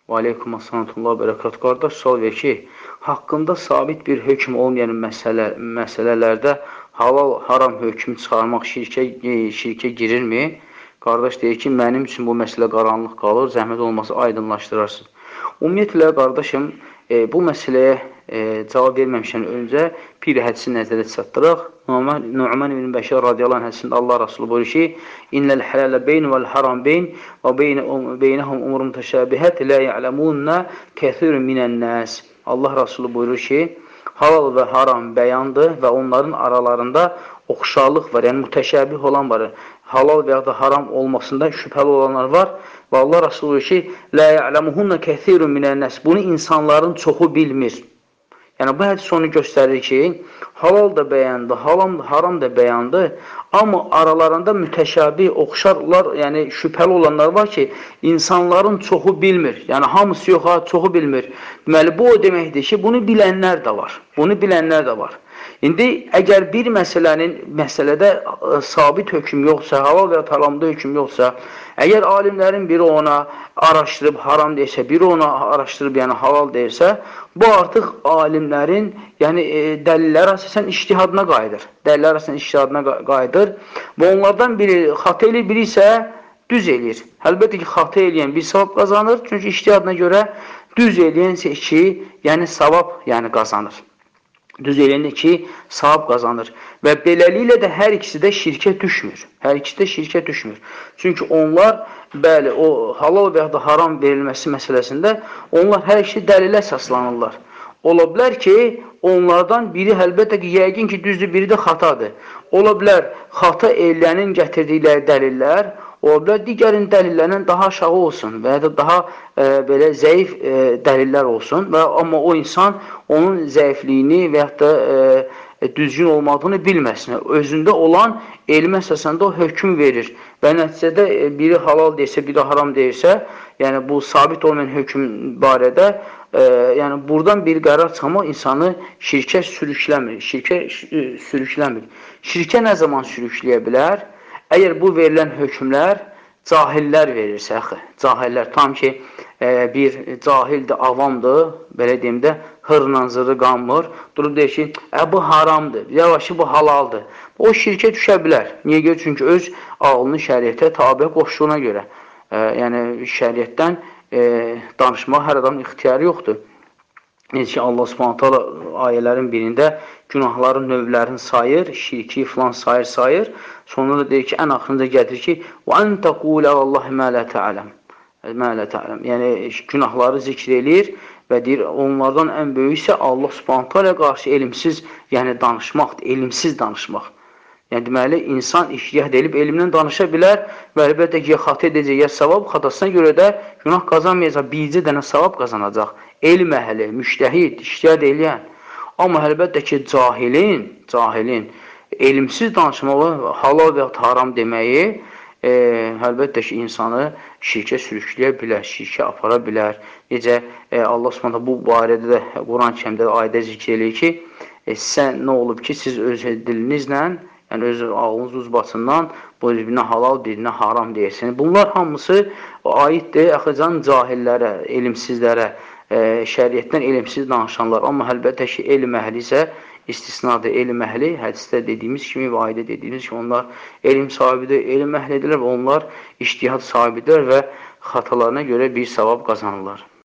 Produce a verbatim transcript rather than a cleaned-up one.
Və aleykum assalamullah və bərəkət. Qardaş, sual ver ki, haqqında sabit bir hökm olmayan məsələ, məsələlərdə halal, haram hökm çıxarmaq şirkə, şirkə girirmi? Qardaş deyir ki, mənim üçün bu məsələ qaranlıq qalır, zəhmət olmasa aydınlaşdırarsın. Ümumiyyətlə, qardaşım, e, bu məsələyə e, cavab verməmişən öncə bir hədisi nəzərə çatdıraq. Nu'man ibn Bəşir radiyallahu anh hədisində Allah Rasulü buyurur ki, İnnəl hələlə beyn vəl haram beyn və beynəhum umurun təşəbihət lə ya'ləmunə kəthirun minən nəs. Allah Rasulü buyurur ki, halal və haram bəyandır və onların aralarında oxşarlıq var, yəni mütəşəbih olan var. Halal və ya da haram olmasında şübhəli olanlar var. Və Allah Rasulü buyurur ki, lə ya'ləmuhunə kəthirun minən nəs. Bunu insanların çoxu bilmir. Yəni, bu hədis onu göstərir ki, halal da bəyandır, haram, haram da bəyandır, amma aralarında mütəşabih, oxşarlar, yəni şübhəli olanlar var ki, insanların çoxu bilmir. Yəni, hamısı yox, ha, çoxu bilmir. Deməli, bu o deməkdir ki, bunu bilənlər də var. Bunu bilənlər də var. İndi, əgər bir məsələnin, məsələdə ə, sabit hökm yoxsa, halal və haramda hökm yoxsa, əgər alimlərin biri ona araşdırıb haram deyirsə, biri ona araşdırıb yəni halal deyirsə, bu artıq alimlərin yəni, e, dəlilləri əsasən iştihadına qayıdır. Dəlillər əsasən iştihadına qayıdır və onlardan biri xata eləyir, biri isə düz eləyir. Əlbəttə ki, xata eləyən bir savab qazanır, çünki iştihadına görə düz eləyən ki, yəni savab yəni, qazanır. Düz eləyəndə ki, savab qazanır. Və beləliklə də hər ikisi də şirkə düşmür. Hər ikisi də şirkə düşmür. Çünki onlar, bəli, o halal və ya da haram verilməsi məsələsində onlar hər ikisi dəlilə əsaslanırlar. Ola bilər ki, onlardan biri əlbəttə ki, yəqin ki, düzdür, biri də xatadır. Ola bilər, xata eləyənin gətirdikləri dəlillər, ola bilər, digərin dəlillərindən daha aşağı olsun və ya da daha e, belə zəif e, dəlillər olsun və amma o insan onun zəifliyini və ya da e, düzgün olmadığını bilməsin. Özündə olan elmi əsasında o hökm verir və nəticədə e, biri halal deyirsə, biri haram deyirsə, yəni bu sabit olmayan hökm barədə e, yəni buradan bir qərar çıxmaq insanı şirkə sürükləmir. Şirkə sürükləmir. Şirkə nə zaman sürükləyə bilər? Əgər bu verilən hökmlər cahillər verirsə, axı, cahillər, tam ki, e, bir cahildir, avamdır, belə deyim də, hırla zırı qanmır, durub deyir ki, ə, bu haramdır, yavaş ki, bu halaldır. O şirkə düşə bilər. Niyə görə? Çünki öz ağlını şəriətə tabiə qoşduğuna görə. E, yəni, şəriətdən e, danışmaq hər adamın ixtiyarı yoxdur. Necə ki, Allah Subhanahu taala ayələrin birində günahların növlərini sayır, şirki filan sayır, sayır. Sonra da deyir ki, ən axırında gətirir ki, وَاَنْ تَقُولَ اللّٰهِ مَا لَا تَعْلَمْ مَا لَا تَعْلَمْ Yəni, günahları zikr eləyir və deyir, onlardan ən böyük isə Allah Subhanahu taala qarşı elmsiz, yəni danışmaqdır, elmsiz danışmaq. Yəni, deməli, insan iştihad edib elmdən danışa bilər və əlbəttə ki, ya xata edəcək, ya savab, xatasına görə də günah qazanmayacaq, bircə dənə savab qazanacaq. Elm əhli, müştəhid, iştihad eləyən. Amma əlbəttə ki, cahilin, cahilin, elmsiz danışmağı, halal və haram deməyi, e, əlbəttə ki, insanı şirkə sürükləyə bilər, şirkə apara bilər. Necə e, Allah Subhanahu bu barədə də Quran-ı Kərimdə ayədə zikr eləyir ki, e, sən nə olub ki, siz öz dilinizlə, yəni öz ağlınız uzbasından bu birinə halal, birinə haram deyirsiniz. Bunlar hamısı aiddir əxəcan cahillərə, elmsizlərə, e, şəriətdən elmsiz danışanlar. Amma əlbəttə ki, elm əhli isə istisnadır. Elm əhli, hədisdə dediyimiz kimi və ayədə dediyimiz kimi onlar elm sahibidir, elm əhlidirlər və onlar iştihad sahibidir və xatalarına görə bir savab qazanırlar.